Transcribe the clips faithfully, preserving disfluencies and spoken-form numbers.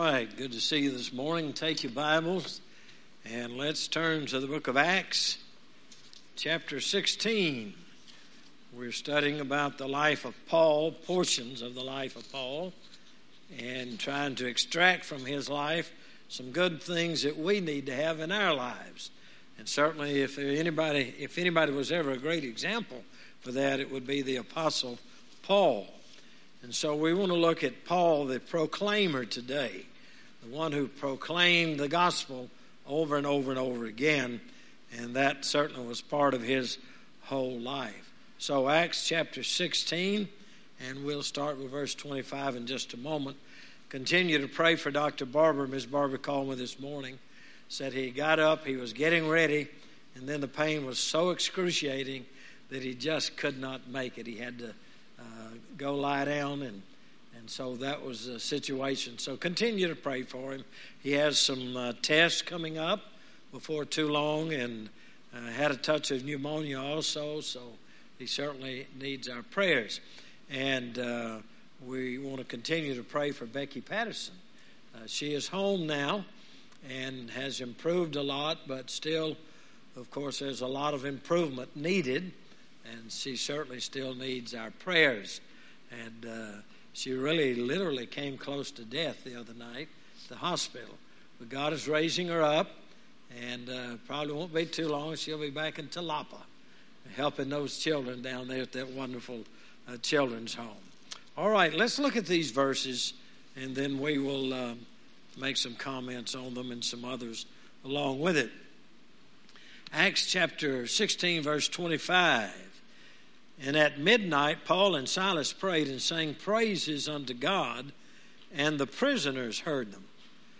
right, good to see you this morning. Take your Bibles and let's turn to the book of Acts, chapter sixteen. We're studying about the life of Paul, portions of the life of Paul, and trying to extract from his life some good things that we need to have in our lives. And certainly if there anybody, if anybody was ever a great example for that, it would be the Apostle Paul. And so we want to look at Paul, the proclaimer today, the one who proclaimed the gospel over and over and over again, and that certainly was part of his whole life. So Acts chapter sixteen, and we'll start with verse twenty-five in just a moment. Continue to pray for Doctor Barber. Miz Barber called me this morning, said he got up, he was getting ready, and then the pain was so excruciating that he just could not make it. He had to Uh, go lie down, and and so that was the situation. So continue to pray for him. He has some uh, tests coming up before too long, and uh, had a touch of pneumonia also, so he certainly needs our prayers. And uh, we want to continue to pray for Becky Patterson. Uh, she is home now and has improved a lot, but still, of course, there's a lot of improvement needed. And she certainly still needs our prayers. And uh, she really literally came close to death the other night at the hospital. But God is raising her up, and uh, probably won't be too long. She'll be back in Talapa, helping those children down there at that wonderful uh, children's home. All right, let's look at these verses, and then we will uh, make some comments on them and some others along with it. Acts chapter sixteen, verse twenty-five. And at midnight, Paul and Silas prayed and sang praises unto God, and the prisoners heard them.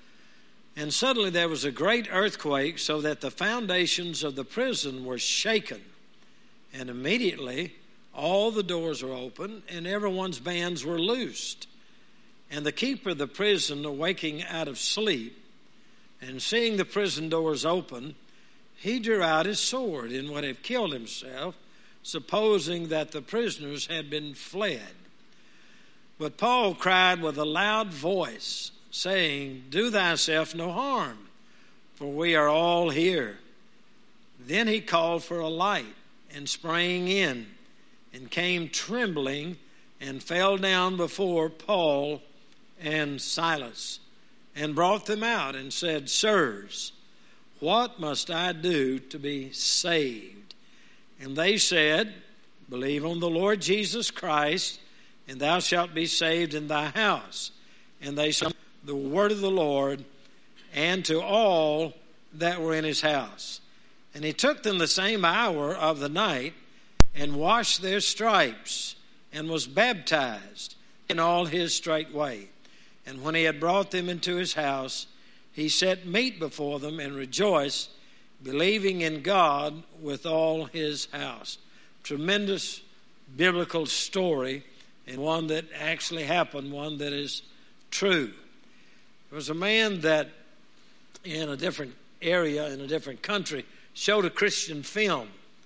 And suddenly there was a great earthquake, so that the foundations of the prison were shaken. And immediately all the doors were opened, and everyone's bands were loosed. And the keeper of the prison, awaking out of sleep, and seeing the prison doors open, he drew out his sword and would have killed himself, supposing that the prisoners had been fled. But Paul cried with a loud voice, saying, Do thyself no harm, for we are all here. Then he called for a light, and sprang in, and came trembling, and fell down before Paul and Silas, and brought them out, and said, Sirs, what must I do to be saved? And they said, Believe on the Lord Jesus Christ, and thou shalt be saved in thy house. And they said the word of the Lord, and to all that were in his house. And he took them the same hour of the night, and washed their stripes, and was baptized in all his straightway. And when he had brought them into his house, he set meat before them, and rejoiced, believing in God with all his house. Tremendous biblical story, and one that actually happened, one that is true. There was a man that in a different area, in a different country, showed a Christian film.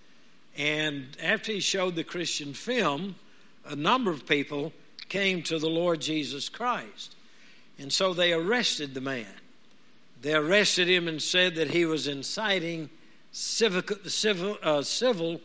And after he showed the Christian film, a number of people came to the Lord Jesus Christ. And so they arrested the man. They arrested him and said that he was inciting civic, civil, uh, civil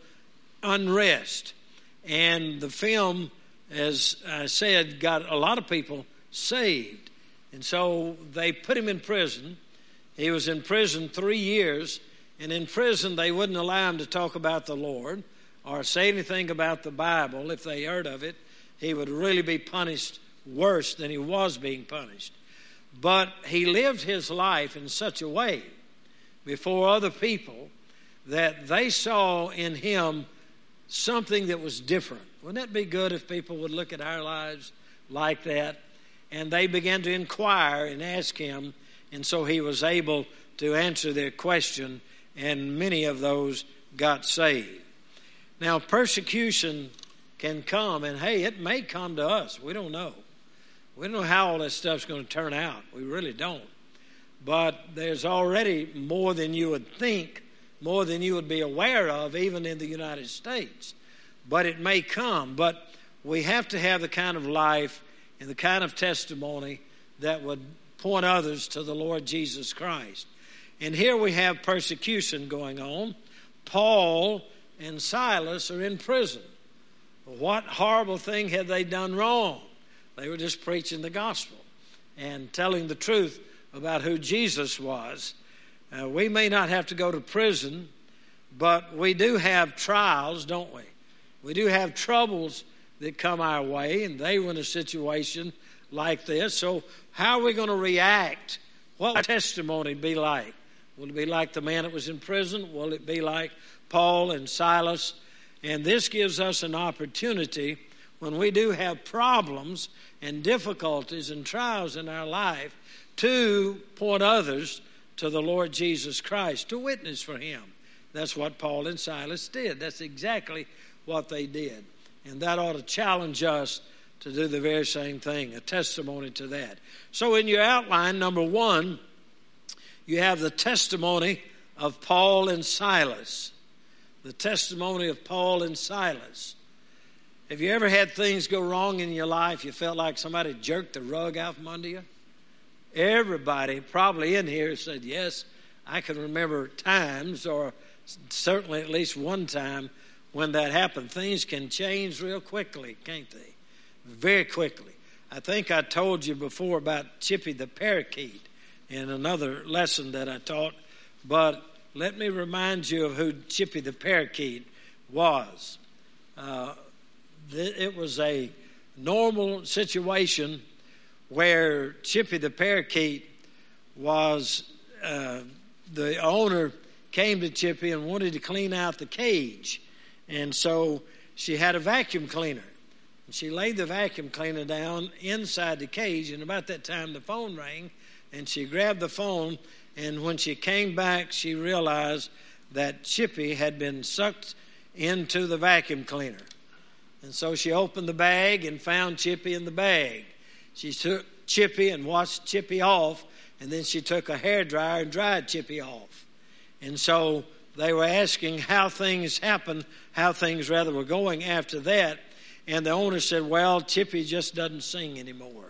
unrest. And the film, as I said, got a lot of people saved. And so they put him in prison. He was in prison three years. And in prison, they wouldn't allow him to talk about the Lord or say anything about the Bible. If they heard of it, he would really be punished worse than he was being punished. But he lived his life in such a way before other people that they saw in him something that was different. Wouldn't that be good if people would look at our lives like that? And they began to inquire and ask him, and so he was able to answer their question, and many of those got saved. Now, persecution can come, and hey, it may come to us. We don't know. We don't know how all this stuff's going to turn out. We really don't. But there's already more than you would think, more than you would be aware of, even in the United States. But it may come. But we have to have the kind of life and the kind of testimony that would point others to the Lord Jesus Christ. And here we have persecution going on. Paul and Silas are in prison. What horrible thing had they done wrong? They were just preaching the gospel and telling the truth about who Jesus was. Uh, we may not have to go to prison, but we do have trials, don't we? We do have troubles that come our way, and they were in a situation like this. So how are we going to react? What will testimony be like? Will it be like the man that was in prison? Will it be like Paul and Silas? And this gives us an opportunity when we do have problems and difficulties and trials in our life to point others to the Lord Jesus Christ, to witness for him. That's what Paul and Silas did. That's exactly what they did. And that ought to challenge us to do the very same thing, a testimony to that. So in your outline, number one, you have the testimony of Paul and Silas. The testimony of Paul and Silas. Have you ever had things go wrong in your life? You felt like somebody jerked the rug out from under you? Everybody probably in here said, yes, I can remember times, or certainly at least one time when that happened. Things can change real quickly, can't they? Very quickly. I think I told you before about Chippy the parakeet in another lesson that I taught, but let me remind you of who Chippy the parakeet was. Uh, th- it was a normal situation where Chippy the parakeet was, uh, the owner came to Chippy and wanted to clean out the cage. And so she had a vacuum cleaner. And she laid the vacuum cleaner down inside the cage, and about that time the phone rang, and she grabbed the phone, and when she came back, she realized that Chippy had been sucked into the vacuum cleaner. And so she opened the bag and found Chippy in the bag. She took Chippy and washed Chippy off, and then she took a hairdryer and dried Chippy off. And so they were asking how things happened, how things rather were going after that. And the owner said, well, Chippy just doesn't sing anymore.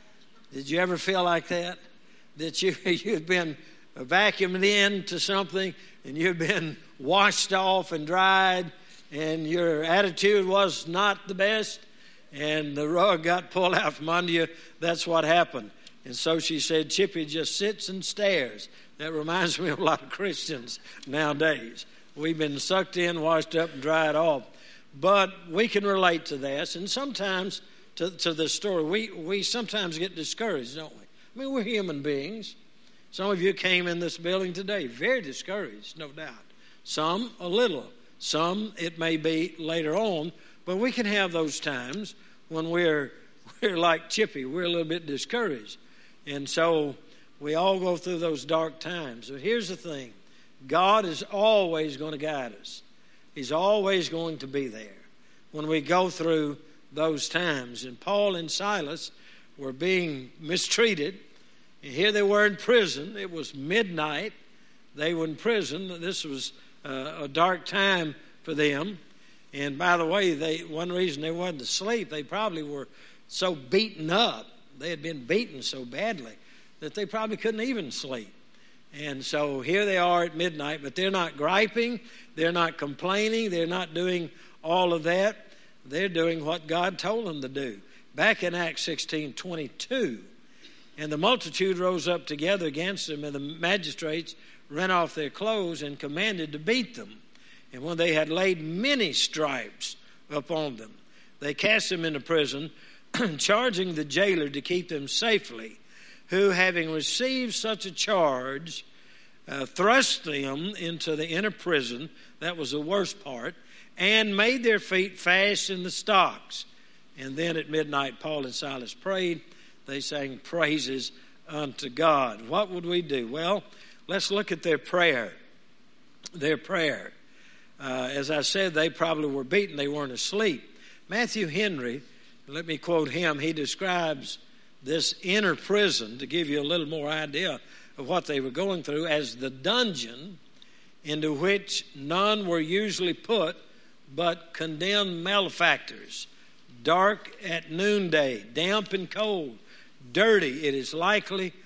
Did you ever feel like that? That you, you'd been vacuumed into something and you'd been washed off and dried, and your attitude was not the best, and the rug got pulled out from under you? That's what happened. And so she said, Chippy just sits and stares. That reminds me of a lot of Christians nowadays. We've been sucked in, washed up, and dried off. But we can relate to this, and sometimes to, to this story. We, we sometimes get discouraged, don't we? I mean, we're human beings. Some of you came in this building today very discouraged, no doubt. Some a little. Some it may be later on. But we can have those times when we're we're like Chippy. We're a little bit discouraged. And so we all go through those dark times. But here's the thing. God is always going to guide us. He's always going to be there when we go through those times. And Paul and Silas were being mistreated. And here they were in prison. It was midnight. They were in prison. This was uh, a dark time for them. And by the way, they one reason they wasn't asleep, they probably were so beaten up. They had been beaten so badly that they probably couldn't even sleep. And so here they are at midnight, but they're not griping. They're not complaining. They're not doing all of that. They're doing what God told them to do. Back in Acts sixteen twenty-two, and the multitude rose up together against them, and the magistrates rent off their clothes and commanded to beat them. And when they had laid many stripes upon them, they cast them into prison, charging the jailer to keep them safely, who, having received such a charge, uh, thrust them into the inner prison. That was the worst part, and made their feet fast in the stocks. And then at midnight, Paul and Silas prayed. They sang praises unto God. What would we do? Well, let's look at their prayer. Their prayer. Uh, as I said, they probably were beaten. They weren't asleep. Matthew Henry, let me quote him. He describes this inner prison, to give you a little more idea of what they were going through, as the dungeon into which none were usually put but condemned malefactors. Dark at noonday, damp and cold, dirty, it is likely,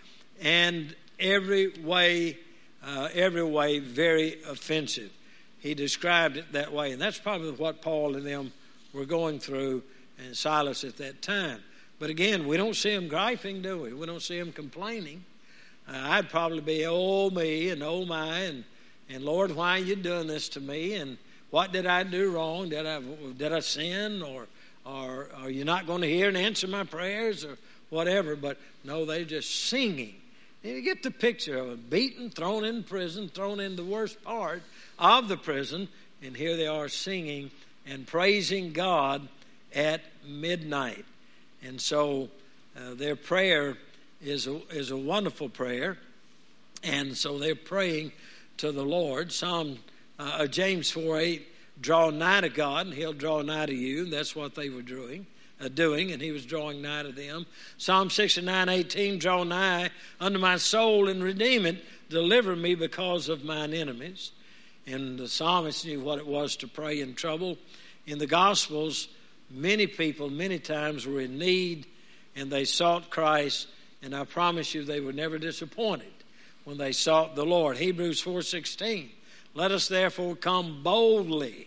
and every way, uh, every way very offensive. He described it that way, and that's probably what Paul and them were going through, and Silas at that time. But again, we don't see them griping, do we? We don't see them complaining. Uh, I'd probably be, oh me, and oh my, and, and Lord, why are you doing this to me? And what did I do wrong? Did I did I sin? Or, or are you not going to hear and answer my prayers? Or whatever. But no, they're just singing. And you get the picture of them, beaten, thrown in prison, thrown in the worst part of the prison. And here they are singing and praising God at midnight. And so uh, their prayer is a, is a wonderful prayer. And so they're praying to the Lord. Psalm uh, James four eight, draw nigh to God and he'll draw nigh to you. And that's what they were doing, uh, doing, and he was drawing nigh to them. Psalm sixty-nine eighteen, draw nigh unto my soul and redeem it. Deliver me because of mine enemies. And the psalmist knew what it was to pray in trouble. In the Gospels, many people, many times were in need, and they sought Christ, and I promise you they were never disappointed when they sought the Lord. Hebrews four sixteen, let us therefore come boldly,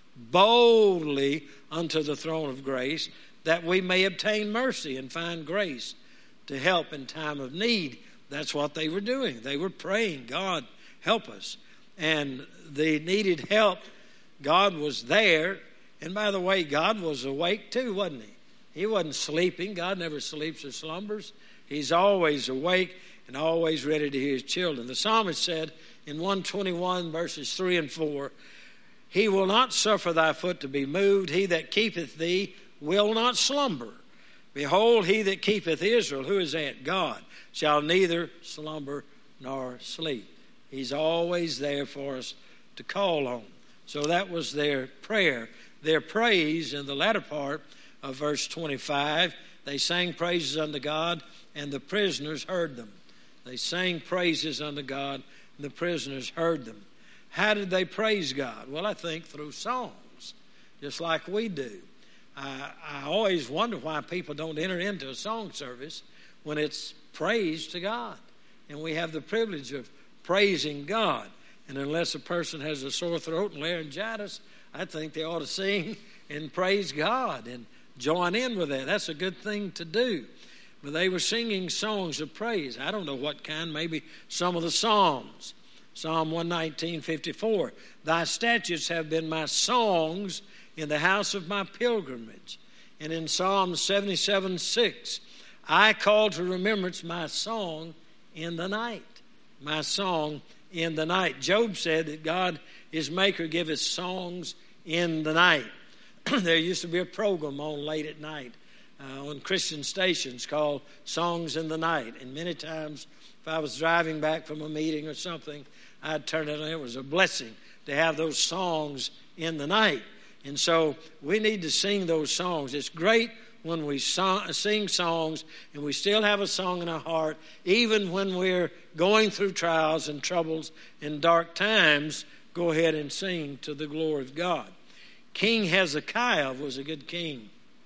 boldly unto the throne of grace, that we may obtain mercy and find grace to help in time of need. That's what they were doing. They were praying, God, help us. And they needed help. God was there. And by the way, God was awake too, wasn't he? He wasn't sleeping. God never sleeps or slumbers. He's always awake and always ready to hear his children. The psalmist said in one twenty-one verses three and four, he will not suffer thy foot to be moved. He that keepeth thee will not slumber. Behold, he that keepeth Israel, who is that? God, shall neither slumber nor sleep. He's always there for us to call on. So that was their prayer. Their praise in the latter part of verse twenty-five, they sang praises unto God, and the prisoners heard them. They sang praises unto God, and the prisoners heard them. How did they praise God? Well, I think through songs, just like we do. I, I always wonder why people don't enter into a song service when it's praise to God. And we have the privilege of praising God. And unless a person has a sore throat and laryngitis, I think they ought to sing and praise God and join in with that. That's a good thing to do. But they were singing songs of praise. I don't know what kind, maybe some of the Psalms. Psalm one nineteen fifty-four, thy statutes have been my songs in the house of my pilgrimage. And in Psalm seventy-seven six, I call to remembrance my song in the night. My song in the night. Job said that God, his maker, give us songs in the night. There used to be a program on late at night uh, on Christian stations called Songs in the Night. And many times if I was driving back from a meeting or something, I'd turn it on. It was a blessing to have those songs in the night. And so we need to sing those songs. It's great when we song, sing songs and we still have a song in our heart, even when we're going through trials and troubles and dark times. Go ahead and sing to the glory of God. King Hezekiah was a good king.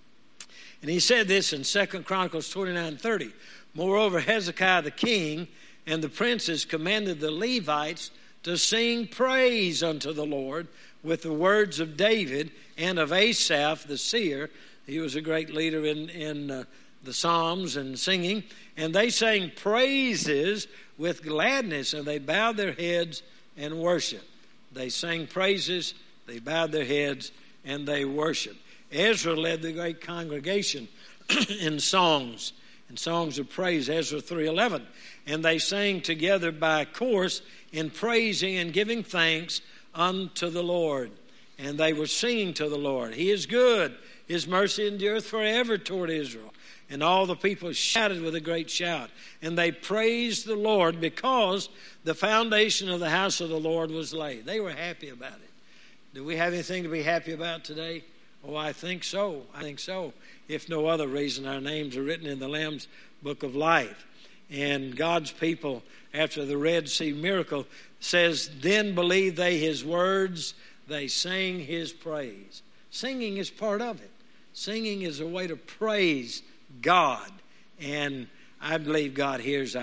And he said this in Second Chronicles twenty-nine thirty. Moreover, Hezekiah the king and the princes commanded the Levites to sing praise unto the Lord with the words of David and of Asaph the seer. He was a great leader in, in uh, the Psalms and singing. And they sang praises with gladness, and they bowed their heads and worshiped. They sang praises, they bowed their heads, and they worshiped. Ezra led the great congregation in songs, in songs of praise, Ezra three eleven. And they sang together by chorus in praising and giving thanks unto the Lord. And they were singing to the Lord. He is good. His mercy endureth forever toward Israel. And all the people shouted with a great shout. And they praised the Lord because the foundation of the house of the Lord was laid. They were happy about it. Do we have anything to be happy about today? Oh, I think so. I think so. If no other reason, our names are written in the Lamb's Book of Life. And God's people, after the Red Sea miracle, says, then believed they his words, they sang his praise. Singing is part of it. Singing is a way to praise God. And I believe God hears our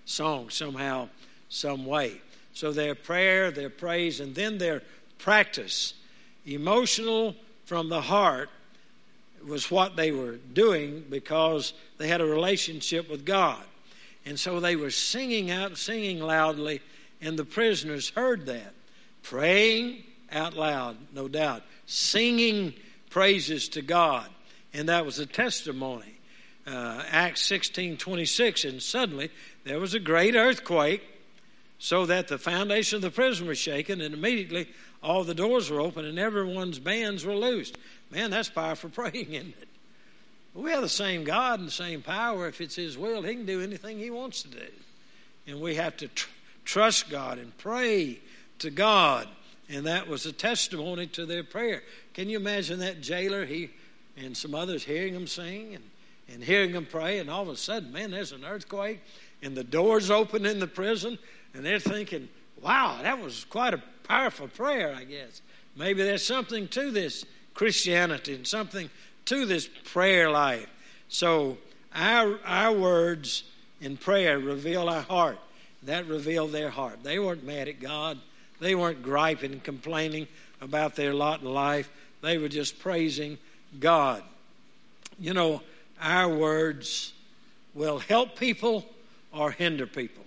song somehow, some way. So their prayer, their praise, and then their practice, emotional from the heart, was what they were doing because they had a relationship with God. And so they were singing out, singing loudly, and the prisoners heard that. Praying out loud, no doubt. Singing praises to God. And that was a testimony. Uh, Acts sixteen twenty-six, and suddenly there was a great earthquake, so that the foundation of the prison was shaken, and immediately all the doors were open and everyone's bands were loosed. Man, that's powerful praying, isn't it? We have the same God and the same power. If it's His will, He can do anything He wants to do. And we have to tr- trust God and pray to God. And that was a testimony to their prayer. Can you imagine that jailer, he and some others hearing them sing and, and hearing them pray, and all of a sudden, man, there's an earthquake and the doors open in the prison, and they're thinking, wow, that was quite a powerful prayer, I guess. Maybe there's something to this Christianity and something to this prayer life. So our our words in prayer reveal our heart. That revealed their heart. They weren't mad at God. They weren't griping and complaining about their lot in life. They were just praising God. You know, our words will help people or hinder people.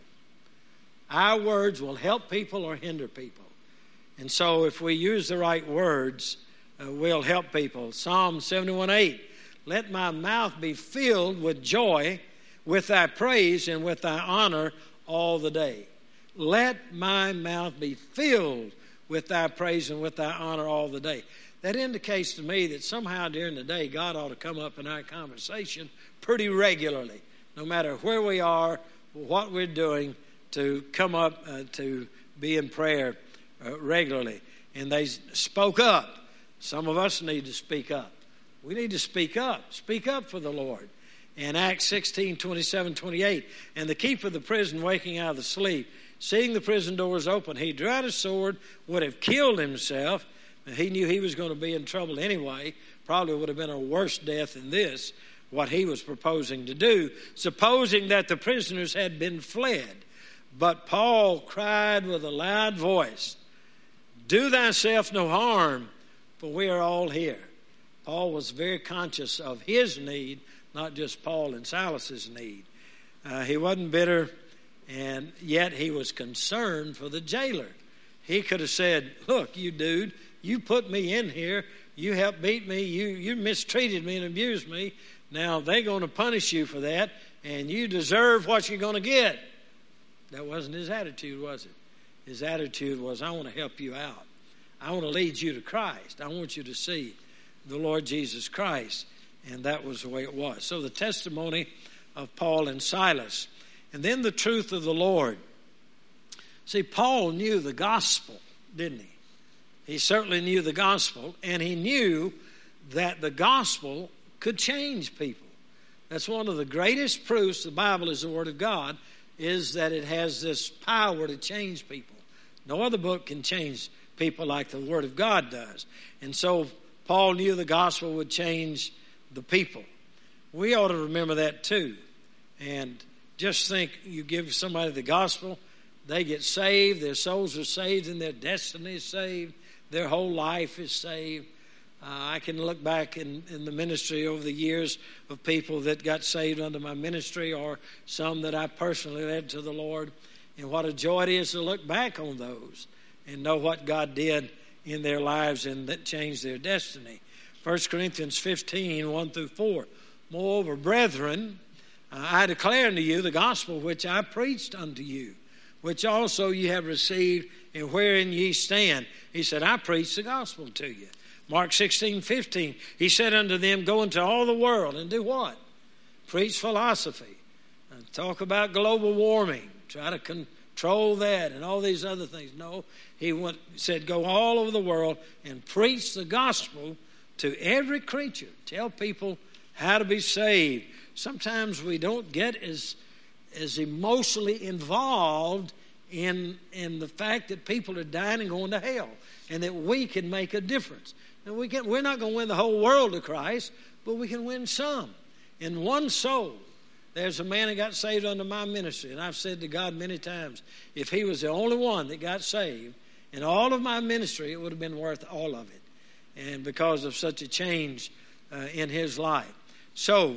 Our words will help people or hinder people. And so if we use the right words, uh, we'll help people. Psalm seventy-one eight, let my mouth be filled with joy, with thy praise and with thy honor all the day. Let my mouth be filled with thy praise and with thy honor all the day. That indicates to me that somehow during the day, God ought to come up in our conversation pretty regularly, no matter where we are, what we're doing, to come up uh, to be in prayer uh, regularly. And they spoke up. Some of us need to speak up. We need to speak up. Speak up for the Lord. In Acts sixteen twenty-seven twenty-eight, and the keeper of the prison, waking out of the sleep, seeing the prison doors open, he drew out his sword, would have killed himself. He knew he was going to be in trouble anyway. Probably would have been a worse death than this, what he was proposing to do, supposing that the prisoners had been fled. But Paul cried with a loud voice, do thyself no harm, for we are all here. Paul was very conscious of his need, not just Paul and Silas's need. Uh, he wasn't bitter, and yet he was concerned for the jailer. He could have said, look, you dude, you put me in here, you helped beat me, you, you mistreated me and abused me. Now they're going to punish you for that, and you deserve what you're going to get. That wasn't his attitude, was it? His attitude was, I want to help you out. I want to lead you to Christ. I want you to see the Lord Jesus Christ. And that was the way it was. So the testimony of Paul and Silas. And then the truth of the Lord. See, Paul knew the gospel, didn't he? He certainly knew the gospel, and he knew that the gospel could change people. That's one of the greatest proofs the Bible is the Word of God, is that it has this power to change people. No other book can change people like the Word of God does. And so Paul knew the gospel would change the people. We ought to remember that too. And just think, you give somebody the gospel, they get saved, their souls are saved, and their destiny is saved, their whole life is saved. Uh, I can look back in, in the ministry over the years of people that got saved under my ministry, or some that I personally led to the Lord. And what a joy it is to look back on those and know what God did in their lives and that changed their destiny. First Corinthians fifteen, one through four. Moreover, brethren, uh, I declare unto you the gospel which I preached unto you, which also ye have received, and wherein ye stand. He said, I preached the gospel to you. Mark sixteen, fifteen, he said unto them, go into all the world and do what? Preach philosophy. And talk about global warming. Try to control that and all these other things. No, he went, said, go all over the world and preach the gospel to every creature. Tell people how to be saved. Sometimes we don't get as, as emotionally involved in, in the fact that people are dying and going to hell, and that we can make a difference. And we can, we're not going to win the whole world to Christ, but we can win some. And one soul There's a man that got saved under my ministry, and I've said to God many times, if he was the only one that got saved in all of my ministry, it would have been worth all of it. And because of such a change uh, in his life. So,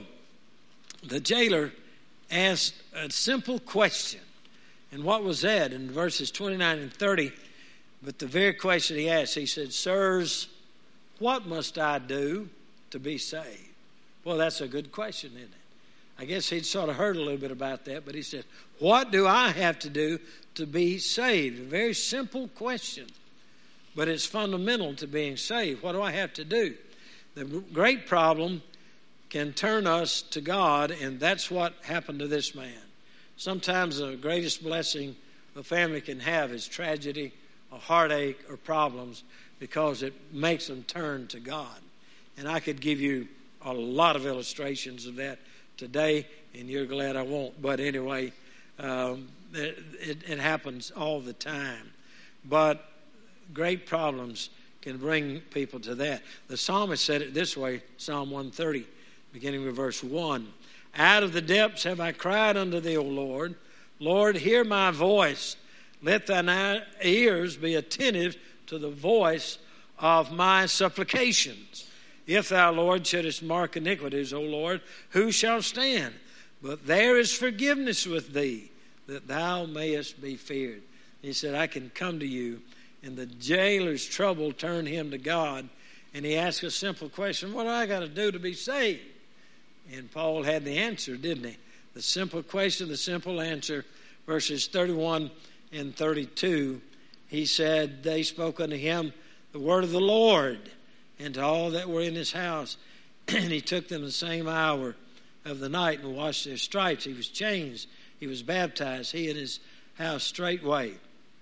the jailer asked a simple question. And what was that? In verses twenty-nine and thirty, but the very question he asked, he said, "Sirs, what must I do to be saved?" Well, that's a good question, isn't it? I guess he'd sort of heard a little bit about that, but he said, what do I have to do to be saved? A very simple question, but it's fundamental to being saved. What do I have to do? The great problem can turn us to God, and that's what happened to this man. Sometimes the greatest blessing a family can have is tragedy or heartache or problems, because it makes them turn to God. And I could give you a lot of illustrations of that today, and you're glad I won't. But anyway, um, it, it, it happens all the time. But great problems can bring people to that. The psalmist said it this way, Psalm one thirty, beginning with verse one. Out of the depths have I cried unto thee, O Lord. Lord, hear my voice. Let thine ears be attentive to the voice of my supplications. If thou, Lord, shouldest mark iniquities, O Lord, who shall stand? But there is forgiveness with thee, that thou mayest be feared. He said, I can come to you. And the jailer's trouble turned him to God. And he asked a simple question, what do I got to do to be saved? And Paul had the answer, didn't he? The simple question, the simple answer, verses thirty-one and thirty-two. He said, they spoke unto him the word of the Lord, and to all that were in his house. And he took them the same hour of the night and washed their stripes. He was changed. He was baptized, he and his house straightway.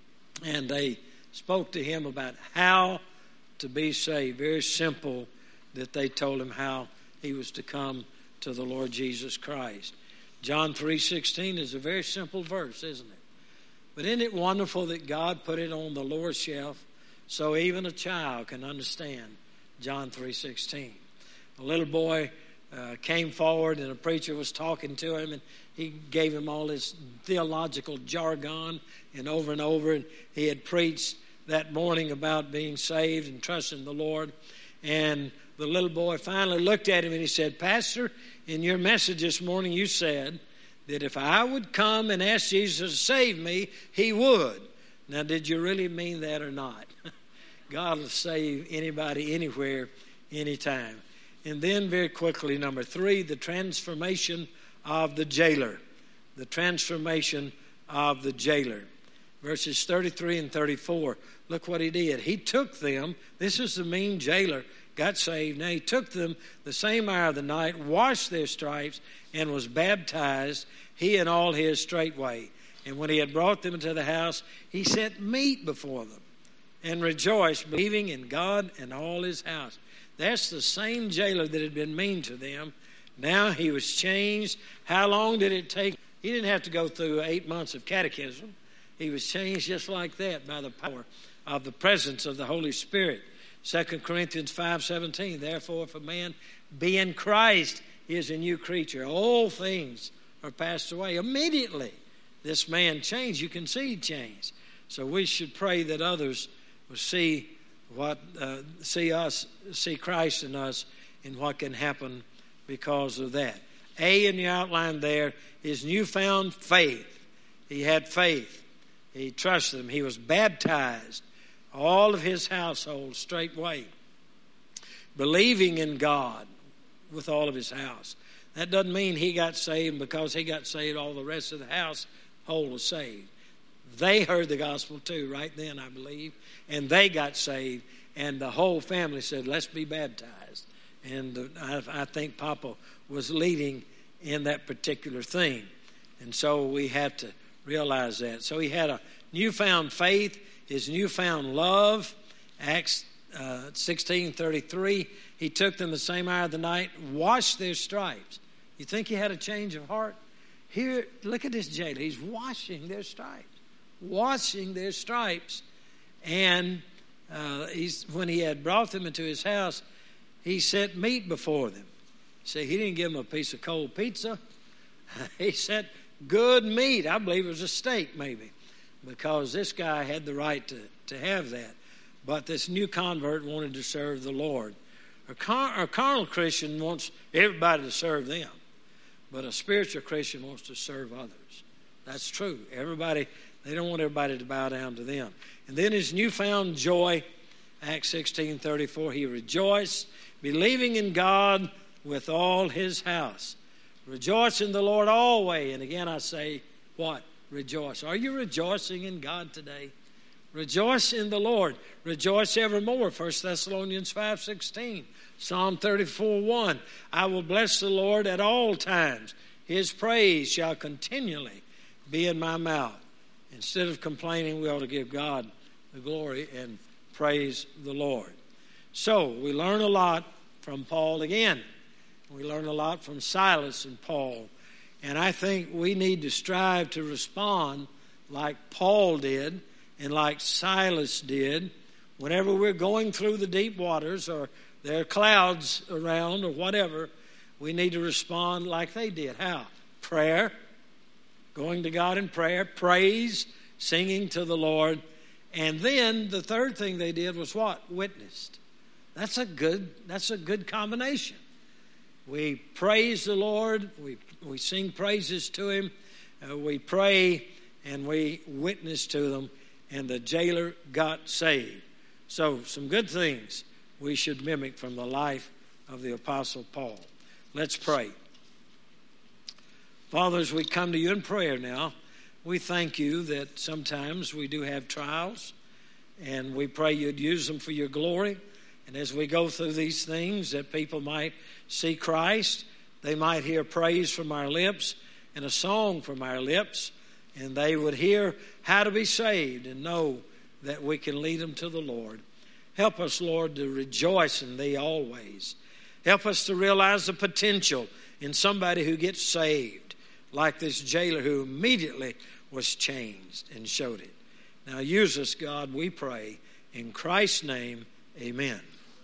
And they spoke to him about how to be saved. Very simple that they told him how he was to come to the Lord Jesus Christ. John three sixteen is a very simple verse, isn't it? But isn't it wonderful that God put it on the lower shelf so even a child can understand John three sixteen. A little boy uh, came forward and a preacher was talking to him, and he gave him all this theological jargon and over and over. And he had preached that morning about being saved and trusting the Lord. And the little boy finally looked at him and he said, Pastor, in your message this morning you said that if I would come and ask Jesus to save me, he would. Now, did you really mean that or not? God will save anybody, anywhere, anytime. And then very quickly, number three, the transformation of the jailer. The transformation of the jailer. Verses thirty-three and thirty-four. Look what he did. He took them. This is the mean jailer. Got saved. Now he took them the same hour of the night, washed their stripes, and was baptized, he and all his straightway. And when he had brought them into the house, he set meat before them, and rejoiced, believing in God and all his house. That's the same jailer that had been mean to them. Now he was changed. How long did it take? He didn't have to go through eight months of catechism. He was changed just like that by the power of the presence of the Holy Spirit. Second Corinthians five seventeen. Therefore, if a man be in Christ, he is a new creature. All things are passed away. Immediately, this man changed. You can see he changed. So we should pray that others will see what uh, see us, see Christ in us, and what can happen because of that. A in the outline there is newfound faith. He had faith. He trusted him. He was baptized. All of his household straightway. Believing in God with all of his house. That doesn't mean he got saved, and because he got saved, all the rest of the household was saved. They heard the gospel too right then, I believe, and they got saved, and the whole family said, let's be baptized. And I, I think Papa was leading in that particular thing. And so we have to realize that. So he had a newfound faith, his newfound love. Acts uh, sixteen thirty-three, he took them the same hour of the night, washed their stripes. You think he had a change of heart? Here, look at this jailer. He's washing their stripes. Washing their stripes. And uh, he's, when he had brought them into his house, he set meat before them. See, he didn't give them a piece of cold pizza. He said, good meat. I believe it was a steak maybe, because this guy had the right to, to have that. But this new convert wanted to serve the Lord. A, car, a carnal Christian wants everybody to serve them, but a spiritual Christian wants to serve others. That's true. Everybody, they don't want everybody to bow down to them. And then his newfound joy, Acts sixteen thirty-four, he rejoiced, believing in God with all his house. Rejoice in the Lord always. And again I say, what? Rejoice. Are you rejoicing in God today? Rejoice in the Lord. Rejoice evermore. First Thessalonians five sixteen. Psalm thirty-four one. I will bless the Lord at all times. His praise shall continually be in my mouth. Instead of complaining, we ought to give God the glory and praise the Lord. So we learn a lot from Paul again. We learn a lot from Silas and Paul. And I think we need to strive to respond like Paul did and like Silas did. Whenever we're going through the deep waters or there are clouds around or whatever, we need to respond like they did. How? Prayer, going to God in prayer, praise, singing to the Lord. And then the third thing they did was what? Witnessed. That's a good, that's a good combination. We praise the Lord, we, we sing praises to him, uh, we pray, and we witness to them, and the jailer got saved. So some good things we should mimic from the life of the Apostle Paul. Let's pray. Father, as we come to you in prayer now, we thank you that sometimes we do have trials, and we pray you'd use them for your glory. And as we go through these things, that people might see Christ, they might hear praise from our lips and a song from our lips, and they would hear how to be saved and know that we can lead them to the Lord. Help us, Lord, to rejoice in thee always. Help us to realize the potential in somebody who gets saved, like this jailer who immediately was changed and showed it. Now use us, God, we pray. In Christ's name, amen.